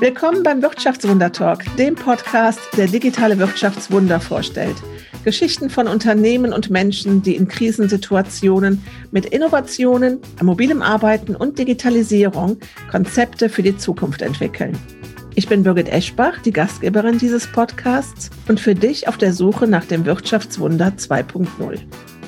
Willkommen beim Wirtschaftswunder-Talk, dem Podcast, der digitale Wirtschaftswunder vorstellt. Geschichten von Unternehmen und Menschen, die in Krisensituationen mit Innovationen, mobilem Arbeiten und Digitalisierung Konzepte für die Zukunft entwickeln. Ich bin Birgit Eschbach, die Gastgeberin dieses Podcasts und für dich auf der Suche nach dem Wirtschaftswunder 2.0.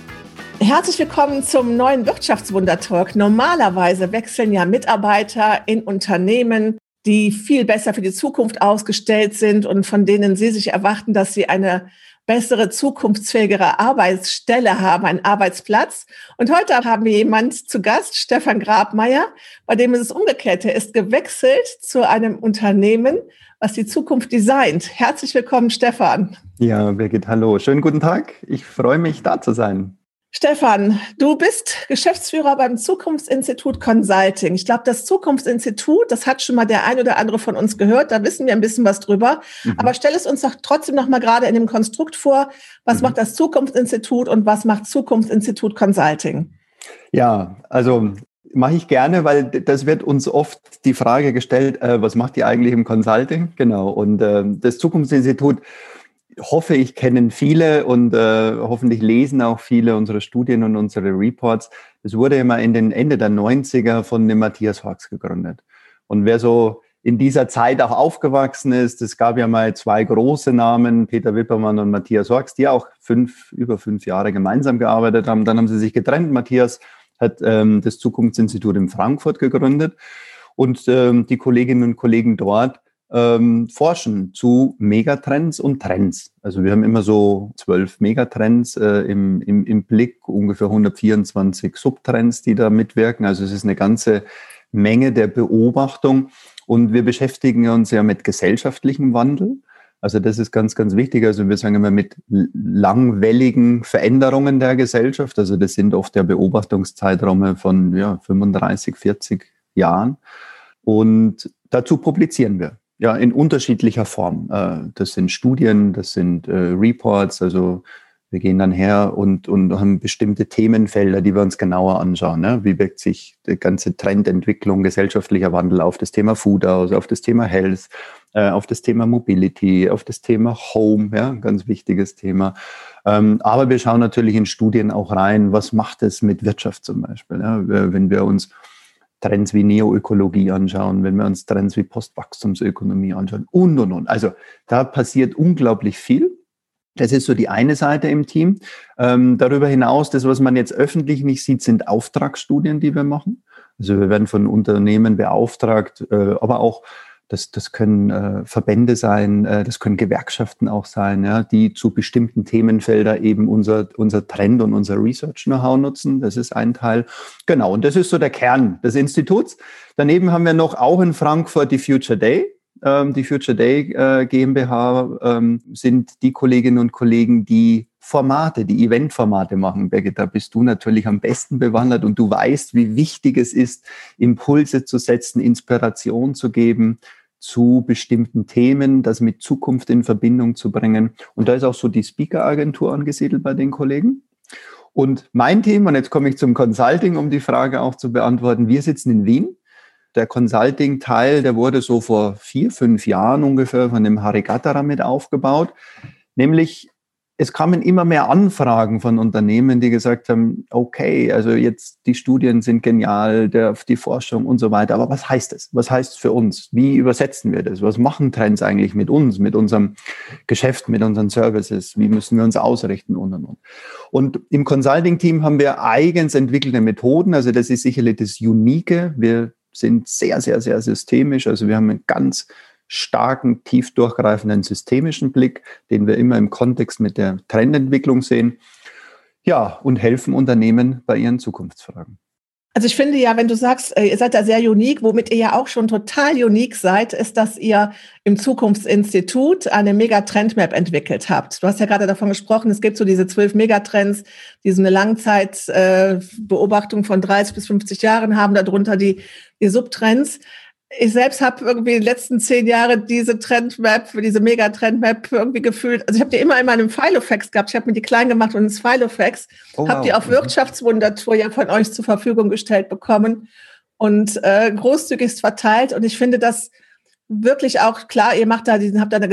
Herzlich willkommen zum neuen Wirtschaftswunder-Talk. Normalerweise wechseln ja Mitarbeiter in Unternehmen, die viel besser für die Zukunft ausgestellt sind und von denen Sie sich erwarten, dass sie eine bessere, zukunftsfähigere Arbeitsstelle haben, einen Arbeitsplatz. Und heute haben wir jemanden zu Gast, Stefan Grabmeier, bei dem ist es umgekehrt. Er ist gewechselt zu einem Unternehmen, was die Zukunft designt. Herzlich willkommen, Stefan. Ja, Birgit, hallo. Schönen guten Tag. Ich freue mich, da zu sein. Stefan, du bist Geschäftsführer beim Zukunftsinstitut Consulting. Ich glaube, das Zukunftsinstitut, das hat schon mal der ein oder andere von uns gehört. Da wissen wir ein bisschen was drüber. Aber stell es uns doch trotzdem noch mal gerade in dem Konstrukt vor. Was macht das Zukunftsinstitut und was macht Zukunftsinstitut Consulting? Ja, also mache ich gerne, weil das wird uns oft die Frage gestellt, was macht ihr eigentlich im Consulting? Genau. Und das Zukunftsinstitut, hoffe ich, kennen viele und hoffentlich lesen auch viele unsere Studien und unsere Reports. Es wurde immer in den Ende der 90er von dem Matthias Horks gegründet. Und wer so in dieser Zeit auch aufgewachsen ist, es gab ja mal zwei große Namen, Peter Wippermann und Matthias Horks, die auch über 5 Jahre gemeinsam gearbeitet haben. Dann haben sie sich getrennt. Matthias hat das Zukunftsinstitut in Frankfurt gegründet und die Kolleginnen und Kollegen dort forschen zu Megatrends und Trends. Also wir haben immer so 12 Megatrends im Blick, ungefähr 124 Subtrends, die da mitwirken. Also es ist eine ganze Menge der Beobachtung und wir beschäftigen uns ja mit gesellschaftlichem Wandel. Also das ist ganz, ganz wichtig. Also wir sagen immer mit langwelligen Veränderungen der Gesellschaft. Also das sind oft ja Beobachtungszeiträume von 35, 40 Jahren. Und dazu publizieren wir. Ja, in unterschiedlicher Form. Das sind Studien, das sind Reports, also wir gehen dann her und haben bestimmte Themenfelder, die wir uns genauer anschauen. Ne? Wie wirkt sich die ganze Trendentwicklung, gesellschaftlicher Wandel auf das Thema Food aus, auf das Thema Health, auf das Thema Mobility, auf das Thema Home, ja, ganz wichtiges Thema. Aber wir schauen natürlich in Studien auch rein, was macht es mit Wirtschaft zum Beispiel, ja? Wenn wir uns Trends wie Neoökologie anschauen, wenn wir uns Trends wie Postwachstumsökonomie anschauen und. Also da passiert unglaublich viel. Das ist so die eine Seite im Team. Darüber hinaus, das, was man jetzt öffentlich nicht sieht, sind Auftragsstudien, die wir machen. Also wir werden von Unternehmen beauftragt, aber auch das können Verbände sein, das können Gewerkschaften auch sein, ja, die zu bestimmten Themenfeldern eben unser Trend und unser Research-Know-how nutzen. Das ist ein Teil. Genau, und das ist so der Kern des Instituts. Daneben haben wir noch auch in Frankfurt die Future Day. Die Future Day GmbH sind die Kolleginnen und Kollegen, die Eventformate machen. Birgit, da bist du natürlich am besten bewandert und du weißt, wie wichtig es ist, Impulse zu setzen, Inspiration zu geben zu bestimmten Themen, das mit Zukunft in Verbindung zu bringen. Und da ist auch so die Speaker-Agentur angesiedelt bei den Kollegen. Und mein Team, und jetzt komme ich zum Consulting, um die Frage auch zu beantworten, wir sitzen in Wien. Der Consulting-Teil, der wurde so vor 4, 5 Jahren ungefähr von dem Harry Gatterer mit aufgebaut. Nämlich, es kamen immer mehr Anfragen von Unternehmen, die gesagt haben, okay, also jetzt die Studien sind genial, die Forschung und so weiter, aber was heißt das? Was heißt es für uns? Wie übersetzen wir das? Was machen Trends eigentlich mit uns, mit unserem Geschäft, mit unseren Services? Wie müssen wir uns ausrichten und. Und im Consulting-Team haben wir eigens entwickelte Methoden, also das ist sicherlich das Unique. Wir sind sehr, sehr, sehr systemisch, also wir haben einen ganz starken, tief durchgreifenden systemischen Blick, den wir immer im Kontext mit der Trendentwicklung sehen. Ja, und helfen Unternehmen bei ihren Zukunftsfragen. Also ich finde ja, wenn du sagst, ihr seid da sehr unique, womit ihr ja auch schon total unique seid, ist, dass ihr im Zukunftsinstitut eine Mega-Trend-Map entwickelt habt. Du hast ja gerade davon gesprochen, es gibt so diese 12 Megatrends, die so eine Langzeitbeobachtung von 30 bis 50 Jahren haben, darunter die Subtrends. Ich selbst habe irgendwie in den letzten 10 Jahren diese Trendmap, diese Mega-Trendmap irgendwie gefühlt. Also ich habe die immer in meinem Filofax gehabt. Ich habe mir die klein gemacht und ins Filofax. Habe die auf Wirtschaftswundertour ja von euch zur Verfügung gestellt bekommen und großzügigst verteilt. Und ich finde das wirklich auch, klar, ihr habt da eine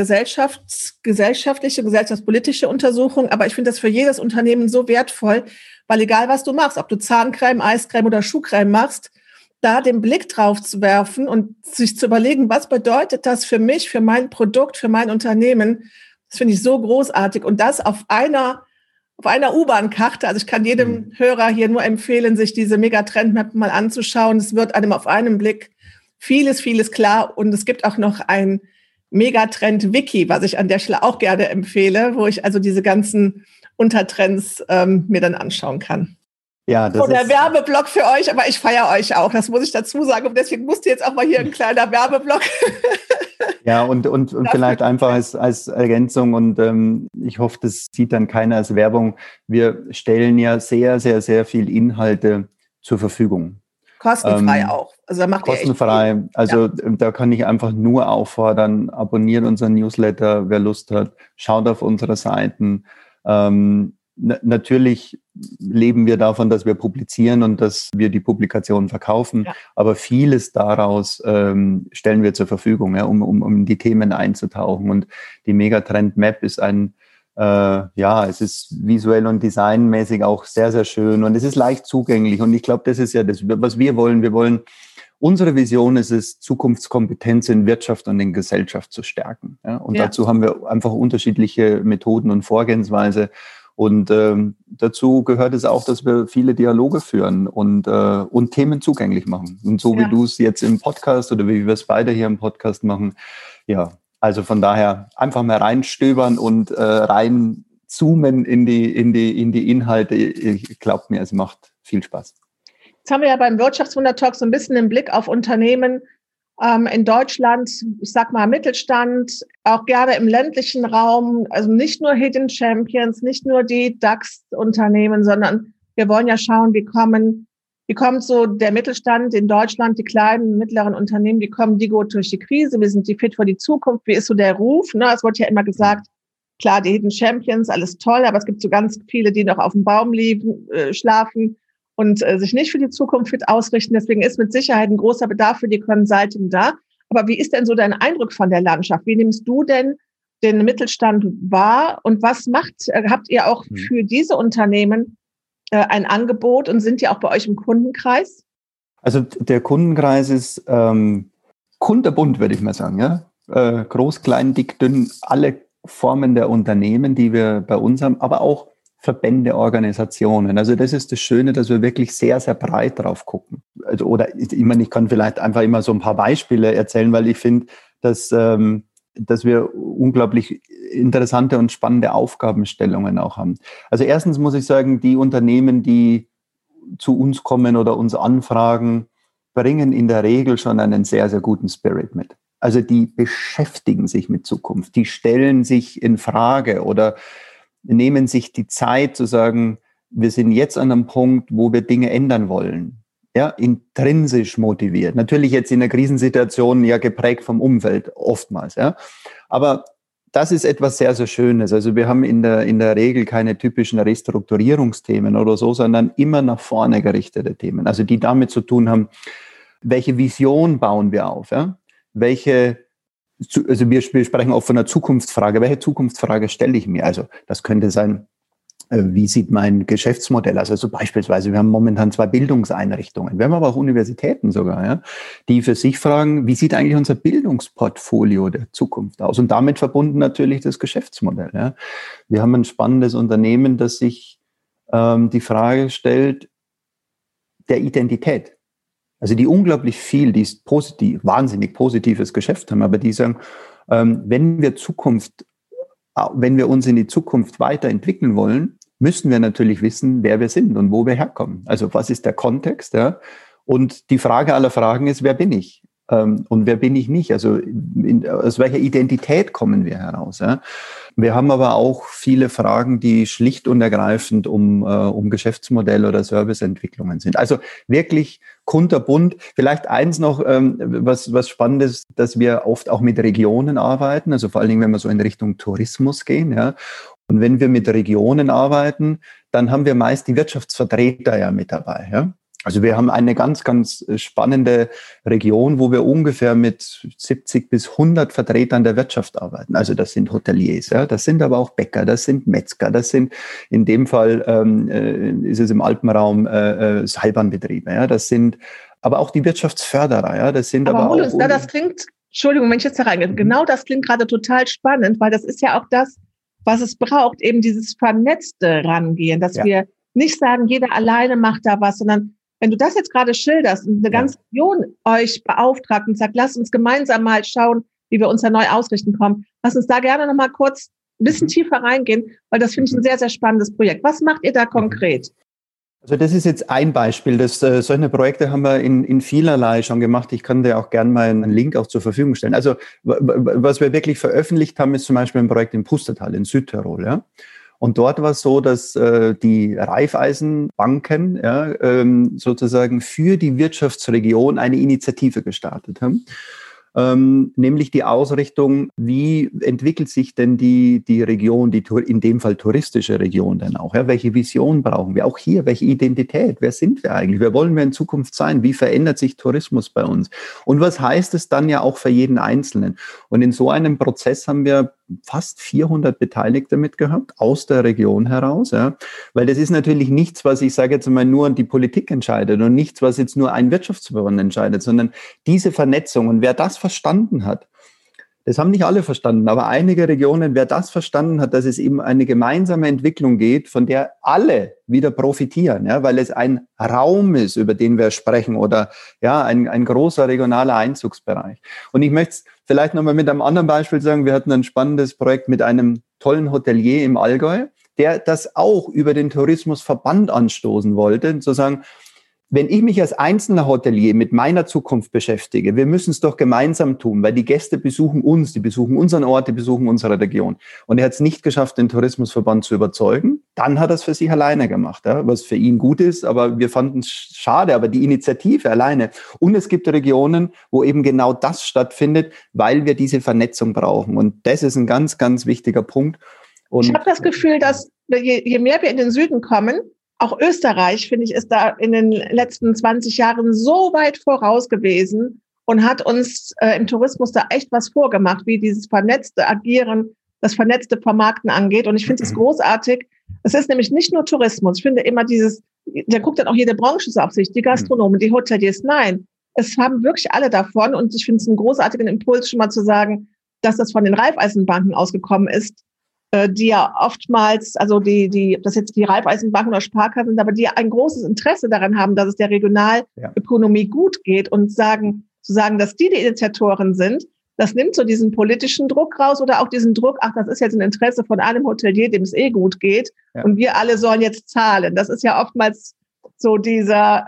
gesellschaftspolitische Untersuchung, aber ich finde das für jedes Unternehmen so wertvoll, weil egal was du machst, ob du Zahncreme, Eiscreme oder Schuhcreme machst, da den Blick drauf zu werfen und sich zu überlegen, was bedeutet das für mich, für mein Produkt, für mein Unternehmen, das finde ich so großartig. Und das auf einer U-Bahn-Karte. Also ich kann jedem Hörer hier nur empfehlen, sich diese Megatrend-Map mal anzuschauen. Es wird einem auf einen Blick vieles, vieles klar. Und es gibt auch noch ein Megatrend-Wiki, was ich an der Stelle auch gerne empfehle, wo ich also diese ganzen Untertrends mir dann anschauen kann. Ja, das so der Werbeblock für euch, aber ich feiere euch auch, das muss ich dazu sagen. Und deswegen musste jetzt auch mal hier ein kleiner Werbeblock. Ja, und vielleicht einfach als Ergänzung und ich hoffe, das sieht dann keiner als Werbung. Wir stellen ja sehr, sehr, sehr viel Inhalte zur Verfügung. Kostenfrei auch. Also da macht kostenfrei. Ihr echt viel. Also da kann ich einfach nur auffordern, abonniert unseren Newsletter, wer Lust hat, schaut auf unsere Seiten. Natürlich leben wir davon, dass wir publizieren und dass wir die Publikationen verkaufen, aber vieles daraus stellen wir zur Verfügung, ja, um in die Themen einzutauchen. Und die Megatrend Map ist es ist visuell und designmäßig auch sehr, sehr schön und es ist leicht zugänglich. Und ich glaube, das ist ja das, was wir wollen. Unsere Vision ist es, Zukunftskompetenz in Wirtschaft und in Gesellschaft zu stärken. Ja? Und dazu haben wir einfach unterschiedliche Methoden und Vorgehensweise. Und dazu gehört es auch, dass wir viele Dialoge führen und Themen zugänglich machen. Und so wie du es jetzt im Podcast oder wie wir es beide hier im Podcast machen, ja, also von daher einfach mal reinstöbern und reinzoomen in die Inhalte. Glaubt mir, es macht viel Spaß. Jetzt haben wir ja beim Wirtschaftswunder-Talk so ein bisschen den Blick auf Unternehmen in Deutschland, ich sag mal Mittelstand, auch gerne im ländlichen Raum, also nicht nur Hidden Champions, nicht nur die DAX-Unternehmen, sondern wir wollen ja schauen, wie kommt so der Mittelstand in Deutschland, die kleinen, mittleren Unternehmen, wie kommen die gut durch die Krise, wie sind die fit für die Zukunft, wie ist so der Ruf, ne? Es wird ja immer gesagt, klar, die Hidden Champions, alles toll, aber es gibt so ganz viele, die noch auf dem Baum schlafen und sich nicht für die Zukunft fit ausrichten. Deswegen ist mit Sicherheit ein großer Bedarf für die Consulting da. Aber wie ist denn so dein Eindruck von der Landschaft? Wie nimmst du denn den Mittelstand wahr? Und was habt ihr auch für diese Unternehmen ein Angebot und sind die auch bei euch im Kundenkreis? Also der Kundenkreis ist kunterbunt, würde ich mal sagen. Ja? Groß, klein, dick, dünn, alle Formen der Unternehmen, die wir bei uns haben, aber auch Verbände, Organisationen. Also das ist das Schöne, dass wir wirklich sehr, sehr breit drauf gucken. Also, ich kann vielleicht einfach immer so ein paar Beispiele erzählen, weil ich finde, dass wir unglaublich interessante und spannende Aufgabenstellungen auch haben. Also erstens muss ich sagen, die Unternehmen, die zu uns kommen oder uns anfragen, bringen in der Regel schon einen sehr, sehr guten Spirit mit. Also die beschäftigen sich mit Zukunft, die stellen sich in Frage oder nehmen sich die Zeit zu sagen, wir sind jetzt an einem Punkt, wo wir Dinge ändern wollen. Ja, intrinsisch motiviert. Natürlich jetzt in einer Krisensituation ja geprägt vom Umfeld, oftmals. Ja. Aber das ist etwas sehr, sehr Schönes. Also wir haben in der Regel keine typischen Restrukturierungsthemen oder so, sondern immer nach vorne gerichtete Themen. Also die damit zu tun haben, welche Vision bauen wir auf? Ja? Also wir sprechen auch von einer Zukunftsfrage. Welche Zukunftsfrage stelle ich mir? Also das könnte sein, wie sieht mein Geschäftsmodell aus? Also beispielsweise, wir haben momentan 2 Bildungseinrichtungen. Wir haben aber auch Universitäten sogar, ja, die für sich fragen, wie sieht eigentlich unser Bildungsportfolio der Zukunft aus? Und damit verbunden natürlich das Geschäftsmodell. Ja. Wir haben ein spannendes Unternehmen, das sich die Frage stellt, der Identität. Also die unglaublich viel, die ist positiv, wahnsinnig positives Geschäft haben, aber die sagen, wenn wir uns in die Zukunft weiterentwickeln wollen, müssen wir natürlich wissen, wer wir sind und wo wir herkommen. Also was ist der Kontext? Ja? Und die Frage aller Fragen ist, wer bin ich? Und wer bin ich nicht? Also aus welcher Identität kommen wir heraus? Ja? Wir haben aber auch viele Fragen, die schlicht und ergreifend um Geschäftsmodell oder Serviceentwicklungen sind. Also wirklich kunterbunt. Vielleicht eins noch, was spannend ist, dass wir oft auch mit Regionen arbeiten, also vor allen Dingen, wenn wir so in Richtung Tourismus gehen. Ja. Und wenn wir mit Regionen arbeiten, dann haben wir meist die Wirtschaftsvertreter ja mit dabei. Ja. Also wir haben eine ganz, ganz spannende Region, wo wir ungefähr mit 70 bis 100 Vertretern der Wirtschaft arbeiten. Also das sind Hoteliers, ja, das sind aber auch Bäcker, das sind Metzger, das sind in dem Fall ist es im Alpenraum Seilbahnbetriebe, ja, das sind aber auch die Wirtschaftsförderer, ja, das sind aber hol auch... uns da, das klingt, Entschuldigung, wenn ich jetzt da reingehe, genau das klingt gerade total spannend, weil das ist ja auch das, was es braucht, eben dieses vernetzte Rangehen, dass wir nicht sagen, jeder alleine macht da was, sondern wenn du das jetzt gerade schilderst und eine ganze Region euch beauftragt und sagt, lasst uns gemeinsam mal schauen, wie wir uns da neu ausrichten kommen, lass uns da gerne noch mal kurz ein bisschen tiefer reingehen, weil das finde ich ein sehr, sehr spannendes Projekt. Was macht ihr da konkret? Also das ist jetzt ein Beispiel. Solche Projekte haben wir in vielerlei schon gemacht. Ich kann dir auch gerne mal einen Link auch zur Verfügung stellen. Also was wir wirklich veröffentlicht haben, ist zum Beispiel ein Projekt im Pustertal in Südtirol. Ja? Und dort war es so, dass die Raiffeisenbanken sozusagen für die Wirtschaftsregion eine Initiative gestartet haben. Nämlich die Ausrichtung, wie entwickelt sich denn die Region, in dem Fall touristische Region denn auch? Ja? Welche Vision brauchen wir? Auch hier, welche Identität? Wer sind wir eigentlich? Wer wollen wir in Zukunft sein? Wie verändert sich Tourismus bei uns? Und was heißt es dann ja auch für jeden Einzelnen? Und in so einem Prozess haben wir fast 400 Beteiligte mitgehabt, aus der Region heraus, ja, weil das ist natürlich nichts, was ich sage jetzt mal nur die Politik entscheidet und nichts, was jetzt nur ein Wirtschaftsverband entscheidet, sondern diese Vernetzung und wer das verstanden hat, das haben nicht alle verstanden, aber einige Regionen, wer das verstanden hat, dass es eben eine gemeinsame Entwicklung geht, von der alle wieder profitieren, ja, weil es ein Raum ist, über den wir sprechen oder ja, ein großer regionaler Einzugsbereich. Und ich möchte es vielleicht nochmal mit einem anderen Beispiel sagen, wir hatten ein spannendes Projekt mit einem tollen Hotelier im Allgäu, der das auch über den Tourismusverband anstoßen wollte, zu sagen, wenn ich mich als einzelner Hotelier mit meiner Zukunft beschäftige, wir müssen es doch gemeinsam tun, weil die Gäste besuchen uns, die besuchen unseren Ort, die besuchen unsere Region. Und er hat es nicht geschafft, den Tourismusverband zu überzeugen. Dann hat er es für sich alleine gemacht, ja, was für ihn gut ist, aber wir fanden es schade, aber die Initiative alleine. Und es gibt Regionen, wo eben genau das stattfindet, weil wir diese Vernetzung brauchen. Und das ist ein ganz, ganz wichtiger Punkt. Und ich habe das Gefühl, dass je mehr wir in den Süden kommen, auch Österreich, finde ich, ist da in den letzten 20 Jahren so weit voraus gewesen und hat uns im Tourismus da echt was vorgemacht, wie dieses vernetzte Agieren, das vernetzte Vermarkten angeht. Und ich finde es großartig. Es ist nämlich nicht nur Tourismus. Ich finde immer da guckt dann auch jede Branche so auf sich, die Gastronomen, die Hoteliers. Nein, es haben wirklich alle davon. Und ich finde es einen großartigen Impuls, schon mal zu sagen, dass das von den Raiffeisenbanken ausgekommen ist, die ja oftmals, also ob das jetzt die Raiffeisenbanken oder Sparkassen sind, aber die ein großes Interesse daran haben, dass es der Regionalökonomie gut geht und zu sagen, dass die Initiatoren sind, das nimmt so diesen politischen Druck raus oder auch diesen Druck, das ist jetzt ein Interesse von einem Hotelier, dem es gut geht und wir alle sollen jetzt zahlen. Das ist ja oftmals so dieses,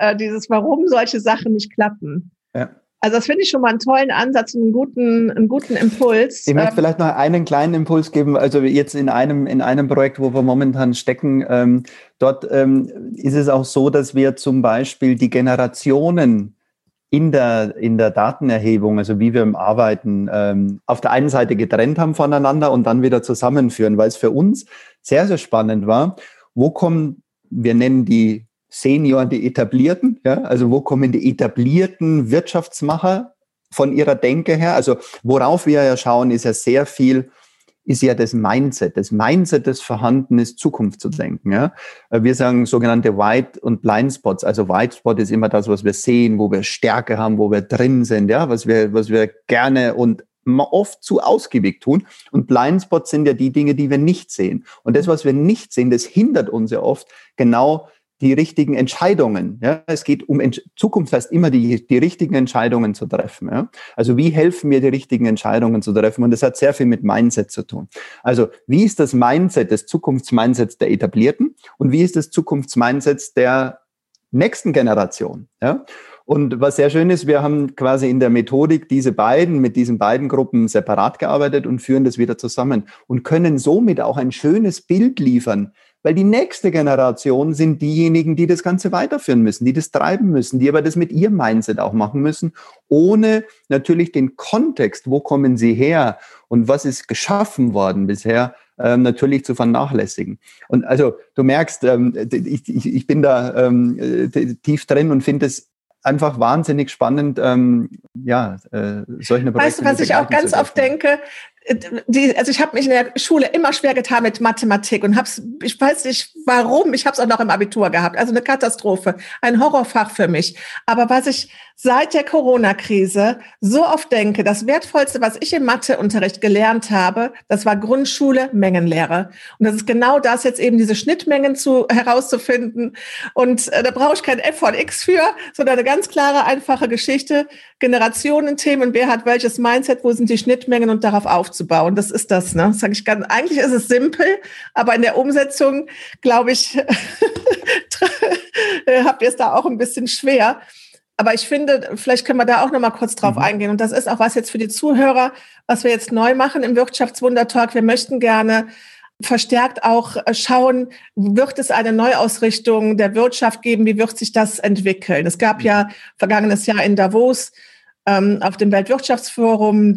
warum solche Sachen nicht klappen. Ja. Also das finde ich schon mal einen tollen Ansatz und einen guten Impuls. Ich möchte vielleicht noch einen kleinen Impuls geben. Also jetzt in einem Projekt, wo wir momentan stecken, dort ist es auch so, dass wir zum Beispiel die Generationen in der Datenerhebung, also wie wir arbeiten, auf der einen Seite getrennt haben voneinander und dann wieder zusammenführen, weil es für uns sehr, sehr spannend war. Wir nennen die Senioren, die Etablierten, ja, also wo kommen die etablierten Wirtschaftsmacher von ihrer Denke her? Also worauf wir ja schauen, ist ja das Mindset. Das Mindset, das vorhanden ist, Zukunft zu denken. Ja? Wir sagen sogenannte White- und Blindspots. Also White Spot ist immer das, was wir sehen, wo wir Stärke haben, wo wir drin sind, ja, was wir gerne und oft zu ausgiebig tun. Und Blindspots sind ja die Dinge, die wir nicht sehen. Und das, was wir nicht sehen, das hindert uns ja oft genau die richtigen Entscheidungen. Ja? Es geht um Zukunft, heißt immer die richtigen Entscheidungen zu treffen. Ja? Also wie helfen mir, die richtigen Entscheidungen zu treffen? Und das hat sehr viel mit Mindset zu tun. Also wie ist das Mindset, das Zukunftsmindset der Etablierten und wie ist das Zukunftsmindset der nächsten Generation? Ja? Und was sehr schön ist, wir haben quasi in der Methodik mit diesen beiden Gruppen separat gearbeitet und führen das wieder zusammen und können somit auch ein schönes Bild liefern, weil die nächste Generation sind diejenigen, die das Ganze weiterführen müssen, die das treiben müssen, die aber das mit ihrem Mindset auch machen müssen, ohne natürlich den Kontext, wo kommen sie her und was ist geschaffen worden bisher, natürlich zu vernachlässigen. Und also du merkst, ich bin da tief drin und finde es einfach wahnsinnig spannend, solche Projekte. Weißt du, was ich auch ganz oft denke? Also ich habe mich in der Schule immer schwer getan mit Mathematik und ich weiß nicht warum, ich habe es auch noch im Abitur gehabt, also eine Katastrophe, ein Horrorfach für mich. Aber was ich seit der Corona-Krise so oft denke, das Wertvollste, was ich im Matheunterricht gelernt habe, das war Grundschule, Mengenlehre. Und das ist genau das, jetzt eben diese Schnittmengen herauszufinden. Und da brauche ich kein F von X für, sondern eine ganz klare, einfache Geschichte, Generationenthemen, wer hat welches Mindset, wo sind die Schnittmengen und darauf aufzubauen. Das ist das, ne? Das sage ich ganz, eigentlich ist es simpel, aber in der Umsetzung, glaube ich, habt ihr es da auch ein bisschen schwer. Aber ich finde, vielleicht können wir da auch noch mal kurz drauf eingehen. Und das ist auch was jetzt für die Zuhörer, was wir jetzt neu machen im Wirtschaftswunder-Talk. Wir möchten gerne verstärkt auch schauen, wird es eine Neuausrichtung der Wirtschaft geben? Wie wird sich das entwickeln? Es gab ja vergangenes Jahr in Davos auf dem Weltwirtschaftsforum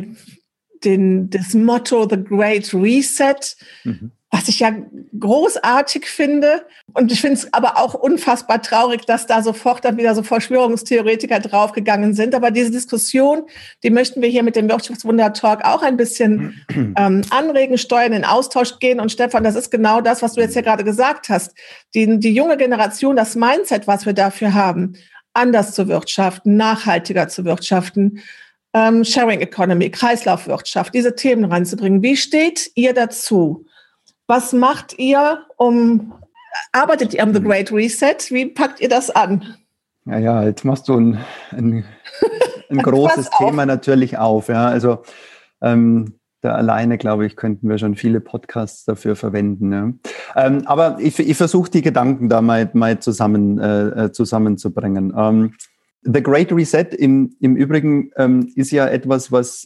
das Motto The Great Reset, was ich ja großartig finde. Und ich finde es aber auch unfassbar traurig, dass da sofort dann wieder so Verschwörungstheoretiker draufgegangen sind. Aber diese Diskussion, die möchten wir hier mit dem Wirtschaftswunder-Talk auch ein bisschen anregen, steuern, in Austausch gehen. Und Stefan, das ist genau das, was du jetzt ja gerade gesagt hast. Die junge Generation, das Mindset, was wir dafür haben, anders zu wirtschaften, nachhaltiger zu wirtschaften, Sharing Economy, Kreislaufwirtschaft, diese Themen reinzubringen. Wie steht ihr dazu? Was macht ihr, arbeitet ihr am The Great Reset? Wie packt ihr das an? Ja, jetzt machst du ein großes Thema natürlich auf. Ja, also da alleine, glaube ich, könnten wir schon viele Podcasts dafür verwenden. Ja. Aber ich versuche die Gedanken da mal zusammenzubringen. The Great Reset im Übrigen ist ja etwas, was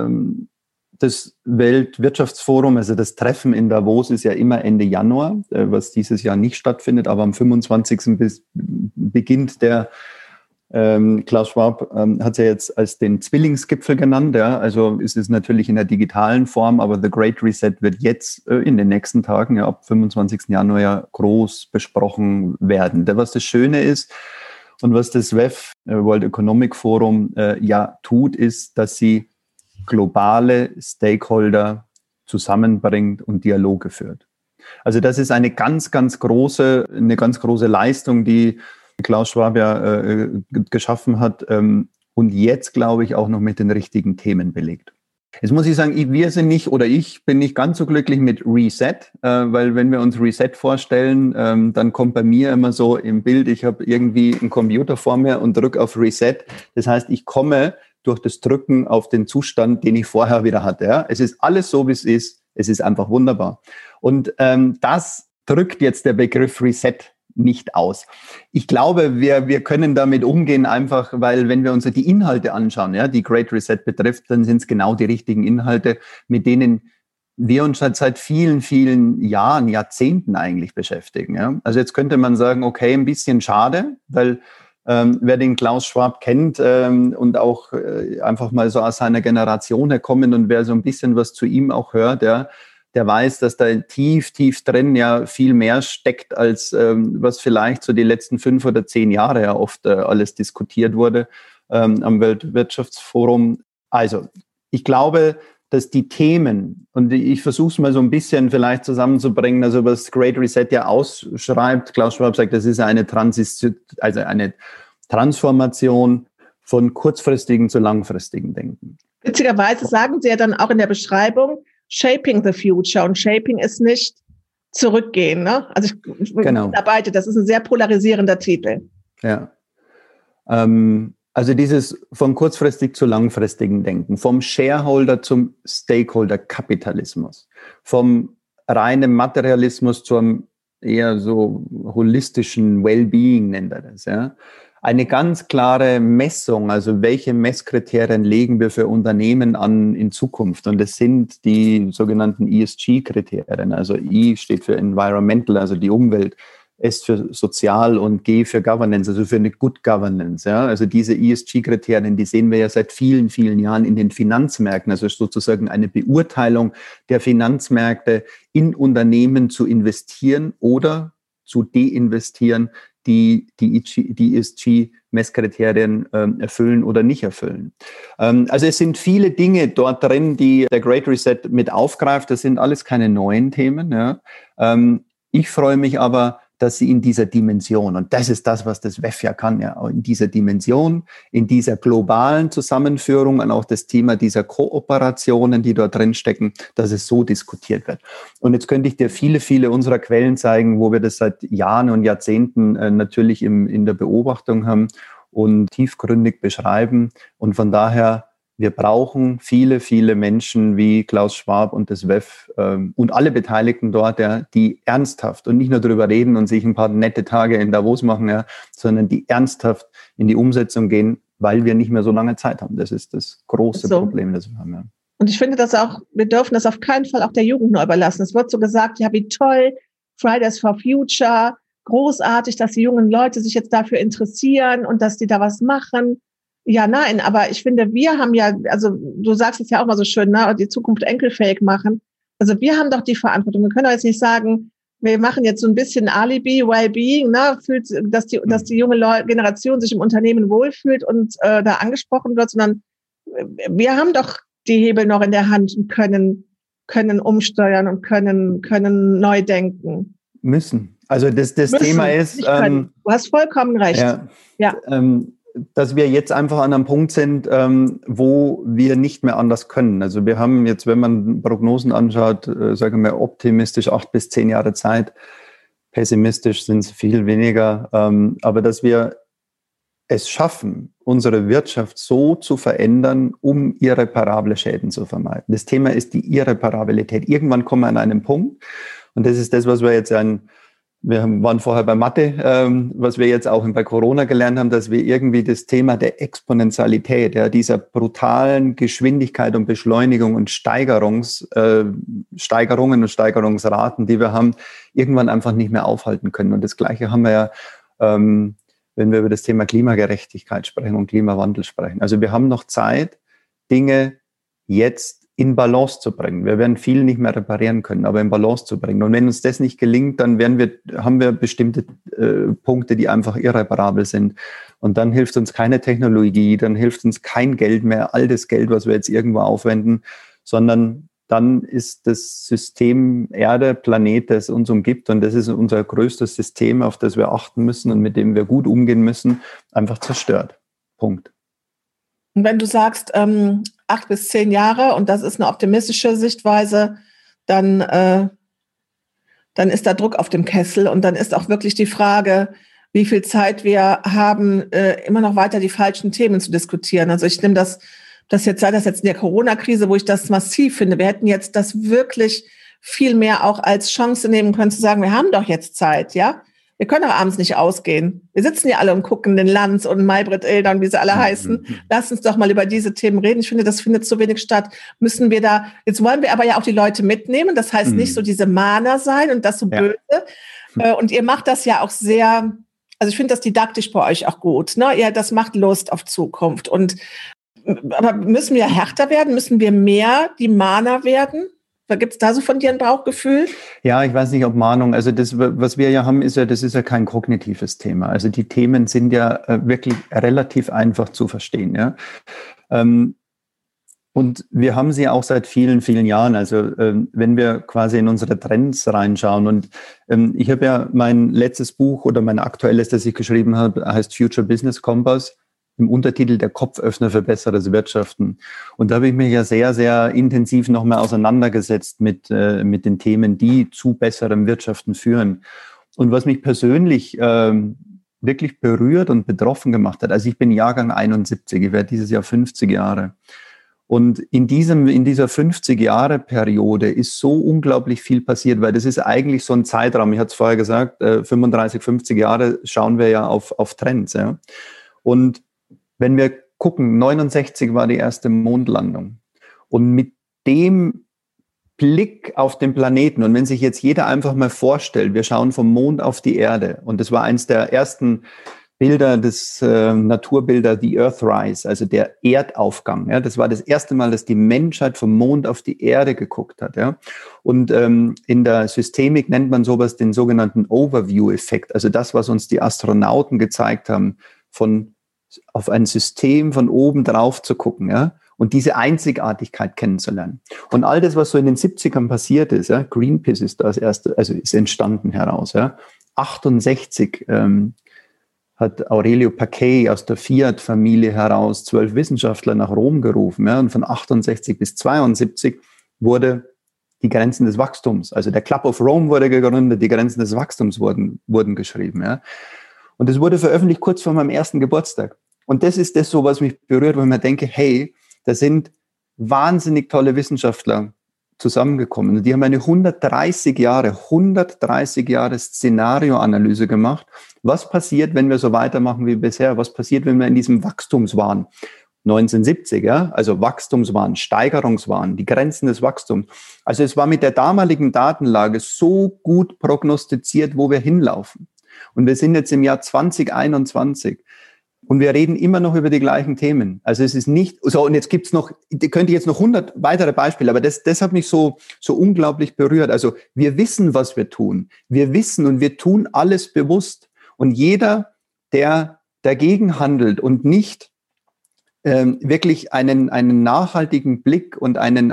das Weltwirtschaftsforum, also das Treffen in Davos ist ja immer Ende Januar, was dieses Jahr nicht stattfindet, aber am 25. beginnt der Klaus Schwab hat es ja jetzt als den Zwillingsgipfel genannt. Ja, also ist es natürlich in der digitalen Form, aber The Great Reset wird jetzt in den nächsten Tagen, ja, ab 25. Januar ja groß besprochen werden. Was das Schöne ist und was das WEF, World Economic Forum, ja tut, ist, dass sie globale Stakeholder zusammenbringt und Dialoge führt. Also das ist eine ganz große Leistung, die Klaus Schwab ja geschaffen hat und jetzt, glaube ich, auch noch mit den richtigen Themen belegt. Jetzt muss ich sagen, ich bin nicht ganz so glücklich mit Reset, weil wenn wir uns Reset vorstellen, dann kommt bei mir immer so im Bild, ich habe irgendwie einen Computer vor mir und drücke auf Reset. Das heißt, ich komme durch das Drücken auf den Zustand, den ich vorher wieder hatte. Ja? Es ist alles so, wie es ist. Es ist einfach wunderbar. Und das drückt jetzt der Begriff Reset nicht aus. Ich glaube, wir können damit umgehen, einfach weil, wenn wir uns die Inhalte anschauen, ja, die Great Reset betrifft, dann sind es genau die richtigen Inhalte, mit denen wir uns seit vielen Jahren, Jahrzehnten eigentlich beschäftigen. Ja? Also jetzt könnte man sagen, okay, ein bisschen schade, weil wer den Klaus Schwab kennt und auch einfach mal so aus seiner Generation herkommen und wer so ein bisschen was zu ihm auch hört, ja, der weiß, dass da tief drin ja viel mehr steckt, als was vielleicht so die letzten 5 oder 10 Jahre ja oft alles diskutiert wurde am Weltwirtschaftsforum. Also ich glaube, dass die Themen, und ich versuche es mal so ein bisschen vielleicht zusammenzubringen, also was Great Reset ja ausschreibt, Klaus Schwab sagt, das ist eine Transformation von kurzfristigen zu langfristigen Denken. Witzigerweise sagen Sie ja dann auch in der Beschreibung, Shaping the Future, und Shaping ist nicht zurückgehen. Ne? Also ich arbeite, das ist ein sehr polarisierender Titel. Ja. Also dieses von kurzfristig zu langfristigen Denken, vom Shareholder zum Stakeholder-Kapitalismus, vom reinen Materialismus zum eher so holistischen Wellbeing nennt er das. Ja? Eine ganz klare Messung, also welche Messkriterien legen wir für Unternehmen an in Zukunft? Und das sind die sogenannten ESG-Kriterien. Also E steht für Environmental, also die Umwelt. S für Sozial und G für Governance, also für eine Good Governance. Ja? Also diese ESG-Kriterien, die sehen wir ja seit vielen, vielen Jahren in den Finanzmärkten, also sozusagen eine Beurteilung der Finanzmärkte in Unternehmen zu investieren oder zu deinvestieren, die ESG-Messkriterien erfüllen oder nicht erfüllen. Also es sind viele Dinge dort drin, die der Great Reset mit aufgreift. Das sind alles keine neuen Themen. Ja. Ich freue mich aber, dass sie in dieser Dimension, und das ist das, was das WEF ja kann, ja, in dieser Dimension, in dieser globalen Zusammenführung und auch das Thema dieser Kooperationen, die dort drin stecken, dass es so diskutiert wird. Und jetzt könnte ich dir viele, viele unserer Quellen zeigen, wo wir das seit Jahren und Jahrzehnten natürlich in der Beobachtung haben und tiefgründig beschreiben. Und von daher, wir brauchen viele, viele Menschen wie Klaus Schwab und das WEF und alle Beteiligten dort, ja, die ernsthaft und nicht nur darüber reden und sich ein paar nette Tage in Davos machen, ja, sondern die ernsthaft in die Umsetzung gehen, weil wir nicht mehr so lange Zeit haben. Das ist das große Problem, das wir haben. Ja. Und ich finde das auch, wir dürfen das auf keinen Fall auch der Jugend nur überlassen. Es wird so gesagt, ja, wie toll, Fridays for Future, großartig, dass die jungen Leute sich jetzt dafür interessieren und dass die da was machen. Ja, nein, aber ich finde, wir haben ja, also du sagst es ja auch mal so schön, ne, die Zukunft enkelfähig machen. Also wir haben doch die Verantwortung. Wir können doch jetzt nicht sagen, wir machen jetzt so ein bisschen Alibi, Wellbeing, ne, dass die junge Generation sich im Unternehmen wohlfühlt und da angesprochen wird, sondern wir haben doch die Hebel noch in der Hand und können umsteuern und können neu denken. Müssen. Also das Thema ist... du hast vollkommen recht. Ja. Dass wir jetzt einfach an einem Punkt sind, wo wir nicht mehr anders können. Also wir haben jetzt, wenn man Prognosen anschaut, sagen wir optimistisch 8 bis 10 Jahre Zeit, pessimistisch sind es viel weniger, aber dass wir es schaffen, unsere Wirtschaft so zu verändern, um irreparable Schäden zu vermeiden. Das Thema ist die Irreparabilität. Irgendwann kommen wir an einen Punkt, und das ist das, was wir jetzt wir waren vorher bei Mathe, was wir jetzt auch bei Corona gelernt haben, dass wir irgendwie das Thema der Exponentialität, ja, dieser brutalen Geschwindigkeit und Beschleunigung und Steigerungen und Steigerungsraten, die wir haben, irgendwann einfach nicht mehr aufhalten können. Und das Gleiche haben wir ja, wenn wir über das Thema Klimagerechtigkeit sprechen und Klimawandel sprechen. Also wir haben noch Zeit, Dinge jetzt in Balance zu bringen. Wir werden viel nicht mehr reparieren können, aber in Balance zu bringen. Und wenn uns das nicht gelingt, dann haben wir bestimmte Punkte, die einfach irreparabel sind. Und dann hilft uns keine Technologie, dann hilft uns kein Geld mehr, all das Geld, was wir jetzt irgendwo aufwenden, sondern dann ist das System Erde, Planet, das uns umgibt, und das ist unser größtes System, auf das wir achten müssen und mit dem wir gut umgehen müssen, einfach zerstört. Punkt. Und wenn du sagst, 8 bis 10 Jahre, und das ist eine optimistische Sichtweise, dann ist da Druck auf dem Kessel, und dann ist auch wirklich die Frage, wie viel Zeit wir haben, immer noch weiter die falschen Themen zu diskutieren. Also ich nehme das jetzt in der Corona-Krise, wo ich das massiv finde. Wir hätten jetzt das wirklich viel mehr auch als Chance nehmen können, zu sagen, wir haben doch jetzt Zeit, ja? Wir können doch abends nicht ausgehen. Wir sitzen ja alle und gucken den Lanz und Maybrit Illner und wie sie alle heißen. Lass uns doch mal über diese Themen reden. Ich finde, das findet zu wenig statt. Jetzt wollen wir aber ja auch die Leute mitnehmen. Das heißt nicht so diese Mahner sein und das so böse. Und ihr macht das ja auch sehr, also ich finde das didaktisch bei euch auch gut, ne? Das macht Lust auf Zukunft. Aber müssen wir härter werden? Müssen wir mehr die Mahner werden? Gibt es da so von dir ein Bauchgefühl? Ja, ich weiß nicht, ob Mahnung, also das, was wir ja haben, das ist ja kein kognitives Thema. Also die Themen sind ja wirklich relativ einfach zu verstehen. Ja? Und wir haben sie auch seit vielen, vielen Jahren. Also wenn wir quasi in unsere Trends reinschauen, und ich habe ja mein letztes Buch oder mein aktuelles, das ich geschrieben habe, heißt Future Business Compass, im Untertitel der Kopföffner für besseres Wirtschaften. Und da habe ich mich ja sehr, sehr intensiv nochmal auseinandergesetzt mit den Themen, die zu besserem Wirtschaften führen. Und was mich persönlich wirklich berührt und betroffen gemacht hat, also ich bin Jahrgang 71, ich werde dieses Jahr 50 Jahre. Und in dieser 50-Jahre-Periode ist so unglaublich viel passiert, weil das ist eigentlich so ein Zeitraum, ich hatte es vorher gesagt, 35, 50 Jahre schauen wir ja auf Trends. Ja. Und wenn wir gucken, 69 war die erste Mondlandung. Und mit dem Blick auf den Planeten, und wenn sich jetzt jeder einfach mal vorstellt, wir schauen vom Mond auf die Erde, und das war eins der ersten Bilder, Naturbilder, die Earthrise, also der Erdaufgang. Ja, das war das erste Mal, dass die Menschheit vom Mond auf die Erde geguckt hat. Ja. Und in der Systemik nennt man sowas den sogenannten Overview-Effekt, also das, was uns die Astronauten gezeigt haben, auf ein System von oben drauf zu gucken, ja, und diese Einzigartigkeit kennenzulernen. Und all das, was so in den 70ern passiert ist, ja, Greenpeace ist das erste, also ist entstanden heraus. Ja. 68 hat Aurelio Paccei aus der Fiat-Familie heraus 12 Wissenschaftler nach Rom gerufen. Ja, und von 68 bis 72 wurde die Grenzen des Wachstums, also der Club of Rome wurde gegründet, die Grenzen des Wachstums wurden geschrieben. Ja. Und das wurde veröffentlicht kurz vor meinem ersten Geburtstag. Und das ist das so, was mich berührt, wo ich mir denke, hey, da sind wahnsinnig tolle Wissenschaftler zusammengekommen. Und die haben eine 130 Jahre Szenarioanalyse gemacht. Was passiert, wenn wir so weitermachen wie bisher? Was passiert, wenn wir in diesem Wachstumswahn 1970, ja, also Wachstumswahn, Steigerungswahn, die Grenzen des Wachstums. Also es war mit der damaligen Datenlage so gut prognostiziert, wo wir hinlaufen. Und wir sind jetzt im Jahr 2021. Und wir reden immer noch über die gleichen Themen. Also es ist nicht so, und jetzt gibt's noch, könnte ich jetzt noch 100 weitere Beispiele, aber das hat mich so unglaublich berührt. Also wir wissen, was wir tun. Wir wissen und wir tun alles bewusst. Und jeder, der dagegen handelt und nicht wirklich einen nachhaltigen Blick und einen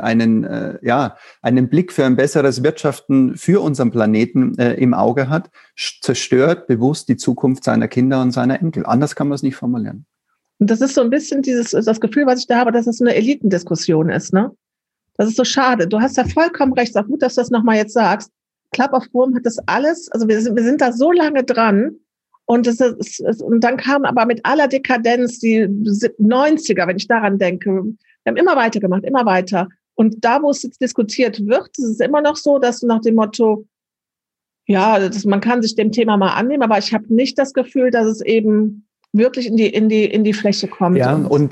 Blick für ein besseres Wirtschaften für unseren Planeten im Auge hat, zerstört bewusst die Zukunft seiner Kinder und seiner Enkel. Anders kann man es nicht formulieren. Und das ist so ein bisschen das Gefühl, was ich da habe, dass es eine Elitendiskussion ist, ne? Das ist so schade. Du hast ja vollkommen recht. Auch gut, dass du das nochmal jetzt sagst. Club of Rome hat das alles, also wir sind da so lange dran. Und und dann kam aber mit aller Dekadenz die 90er, wenn ich daran denke. Wir haben immer weitergemacht, immer weiter. Und da, wo es jetzt diskutiert wird, ist es immer noch so, dass nach dem Motto, ja, man kann sich dem Thema mal annehmen, aber ich habe nicht das Gefühl, dass es eben wirklich in die Fläche kommt. Ja, und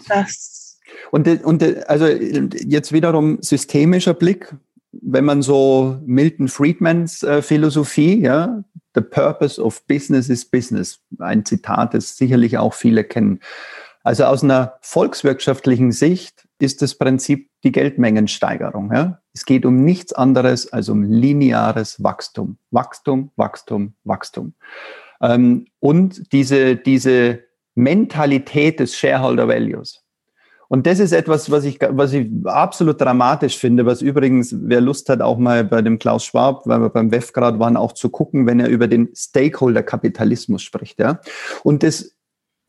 also jetzt wiederum systemischer Blick, wenn man so Milton Friedmans Philosophie, ja, The purpose of business is business. Ein Zitat, das sicherlich auch viele kennen. Also aus einer volkswirtschaftlichen Sicht ist das Prinzip die Geldmengensteigerung. Ja? Es geht um nichts anderes als um lineares Wachstum. Wachstum, Wachstum, Wachstum. Und diese Mentalität des Shareholder Values. Und das ist etwas, was ich absolut dramatisch finde, was übrigens, wer Lust hat, auch mal bei dem Klaus Schwab, weil wir beim WEF gerade waren, auch zu gucken, wenn er über den Stakeholder-Kapitalismus spricht. Ja? Und das,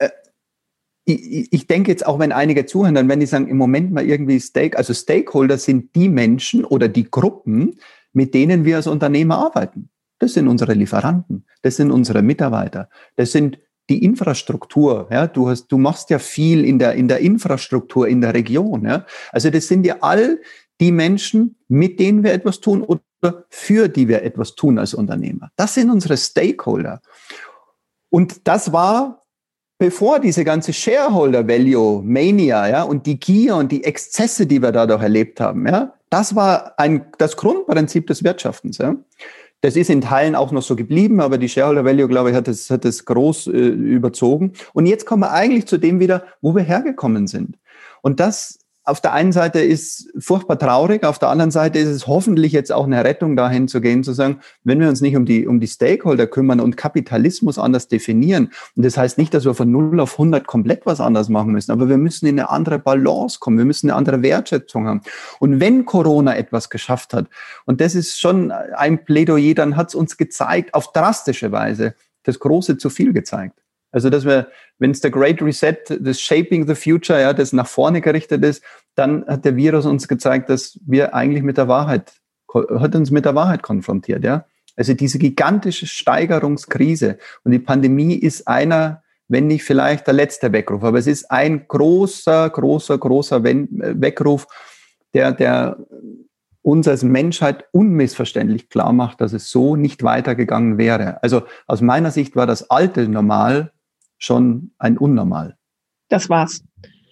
ich denke jetzt auch, wenn einige zuhören, dann wenn die sagen, im Moment mal irgendwie Stakeholder sind die Menschen oder die Gruppen, mit denen wir als Unternehmer arbeiten. Das sind unsere Lieferanten, das sind unsere Mitarbeiter, das sind die Infrastruktur, ja, du machst ja viel in der Infrastruktur in der Region, ja. Also das sind ja all die Menschen, mit denen wir etwas tun oder für die wir etwas tun als Unternehmer. Das sind unsere Stakeholder. Und das war, bevor diese ganze Shareholder Value Mania, ja, und die Gier und die Exzesse, die wir dadurch erlebt haben, ja, das war das Grundprinzip des Wirtschaftens, ja. Das ist in Teilen auch noch so geblieben, aber die Shareholder Value, glaube ich, hat das groß überzogen. Und jetzt kommen wir eigentlich zu dem wieder, wo wir hergekommen sind. Und das auf der einen Seite ist furchtbar traurig, auf der anderen Seite ist es hoffentlich jetzt auch eine Rettung, dahin zu gehen, zu sagen, wenn wir uns nicht um die Stakeholder kümmern und Kapitalismus anders definieren, und das heißt nicht, dass wir von 0 auf 100 komplett was anders machen müssen, aber wir müssen in eine andere Balance kommen, wir müssen eine andere Wertschätzung haben. Und wenn Corona etwas geschafft hat, und das ist schon ein Plädoyer, dann hat es uns gezeigt, auf drastische Weise, das große zu viel gezeigt. Also, dass wir, wenn es der Great Reset, das Shaping the Future, ja, das nach vorne gerichtet ist, dann hat der Virus uns gezeigt, dass wir eigentlich hat uns mit der Wahrheit konfrontiert, ja. Also diese gigantische Steigerungskrise, und die Pandemie ist einer, wenn nicht vielleicht der letzte Weckruf, aber es ist ein großer Weckruf, der uns als Menschheit unmissverständlich klar macht, dass es so nicht weitergegangen wäre. Also aus meiner Sicht war das alte Normal schon ein Unnormal. Das war's.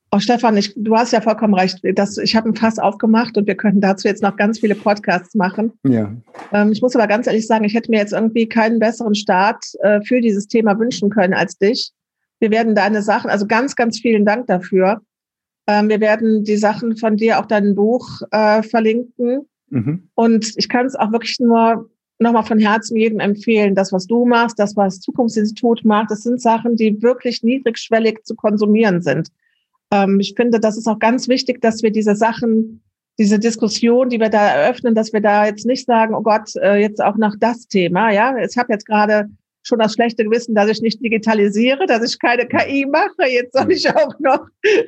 Oh Stefan, du hast ja vollkommen recht. Ich habe ein Fass aufgemacht und wir könnten dazu jetzt noch ganz viele Podcasts machen. Ja. Ich muss aber ganz ehrlich sagen, ich hätte mir jetzt irgendwie keinen besseren Start für dieses Thema wünschen können als dich. Wir werden deine Sachen, also ganz, ganz vielen Dank dafür. Wir werden die Sachen von dir, auch dein Buch verlinken. Mhm. Und ich kann es auch wirklich nur nochmal von Herzen jedem empfehlen. Das, was du machst, das, was das Zukunftsinstitut macht, das sind Sachen, die wirklich niedrigschwellig zu konsumieren sind. Ich finde, das ist auch ganz wichtig, dass wir diese Sachen, diese Diskussion, die wir da eröffnen, dass wir da jetzt nicht sagen, oh Gott, jetzt auch noch das Thema. Ja, ich habe jetzt gerade schon das schlechte Gewissen, dass ich nicht digitalisiere, dass ich keine KI mache. Jetzt soll ich auch noch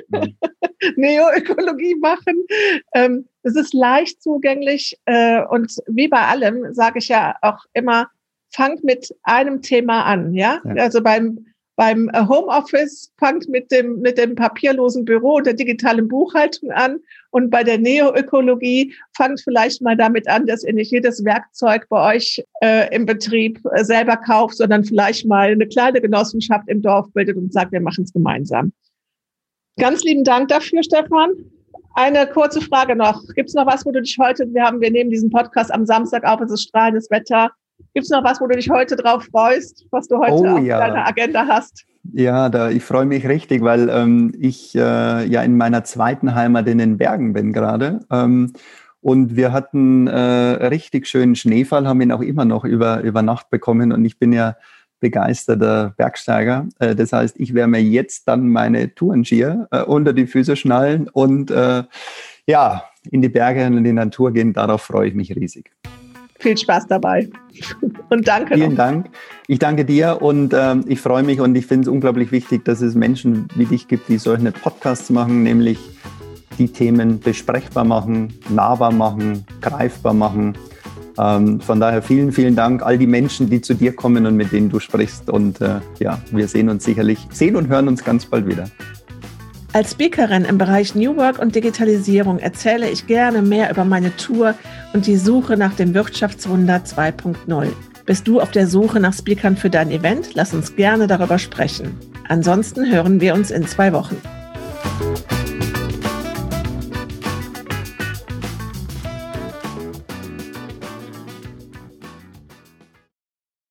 Neoökologie machen. Es ist leicht zugänglich und wie bei allem sage ich ja auch immer, fangt mit einem Thema an. Ja, also beim Homeoffice fangt mit dem papierlosen Büro und der digitalen Buchhaltung an und bei der Neoökologie fangt vielleicht mal damit an, dass ihr nicht jedes Werkzeug bei euch im Betrieb selber kauft, sondern vielleicht mal eine kleine Genossenschaft im Dorf bildet und sagt, wir machen es gemeinsam. Ganz lieben Dank dafür, Stefan. Eine kurze Frage noch. Gibt es noch was, wo du dich heute, wir nehmen diesen Podcast am Samstag auf, es ist strahlendes Wetter. Gibt es noch was, wo du dich heute drauf freust, was du heute auf deiner Agenda hast? Ja, ich freue mich richtig, weil ich in meiner zweiten Heimat in den Bergen bin gerade. Und wir hatten richtig schönen Schneefall, haben ihn auch immer noch über Nacht bekommen. Und ich bin ja begeisterter Bergsteiger. Das heißt, ich werde mir jetzt dann meine Tourenskier unter die Füße schnallen und in die Berge und in die Natur gehen. Darauf freue ich mich riesig. Viel Spaß dabei und danke. Vielen Dank. Ich danke dir und ich freue mich und ich finde es unglaublich wichtig, dass es Menschen wie dich gibt, die solche Podcasts machen, nämlich die Themen besprechbar machen, nahbar machen, greifbar machen. Von daher vielen, vielen Dank all die Menschen, die zu dir kommen und mit denen du sprichst und wir sehen und hören uns ganz bald wieder. Als Speakerin im Bereich New Work und Digitalisierung erzähle ich gerne mehr über meine Tour und die Suche nach dem Wirtschaftswunder 2.0. Bist du auf der Suche nach Speakern für dein Event? Lass uns gerne darüber sprechen. Ansonsten hören wir uns in 2 Wochen.